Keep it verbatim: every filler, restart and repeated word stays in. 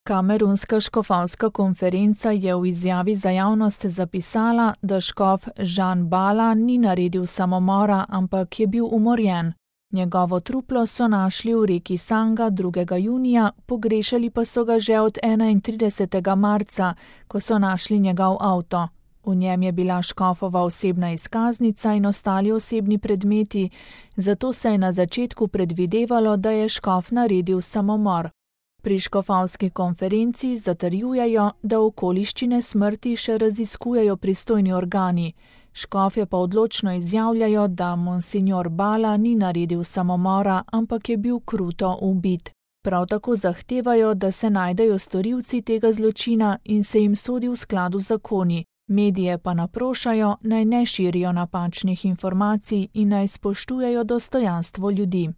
Kamerunska škofovska konferenca je v izjavi za javnost zapisala, da škof Jean Bala ni naredil samomora, ampak je bil umorjen. Njegovo truplo so našli v reki Sanga drugega junija, pogrešali pa so ga že od enaintridesetega marca, ko so našli njegov avto. V njem je bila škofova osebna izkaznica in ostali osebni predmeti, zato se je na začetku predvidevalo, da je škof naredil samomor. Pri škofovski konferenci zatrjujejo, da okoliščine smrti še raziskujejo pristojni organi. Škofje pa odločno izjavljajo, da monsignor Bala ni naredil samomora, ampak je bil kruto ubit. Prav tako zahtevajo, da se najdejo storilci tega zločina in se jim sodi v skladu z zakoni. Medije pa naprošajo, naj ne širijo napačnih informacij in naj spoštujejo dostojanstvo ljudi.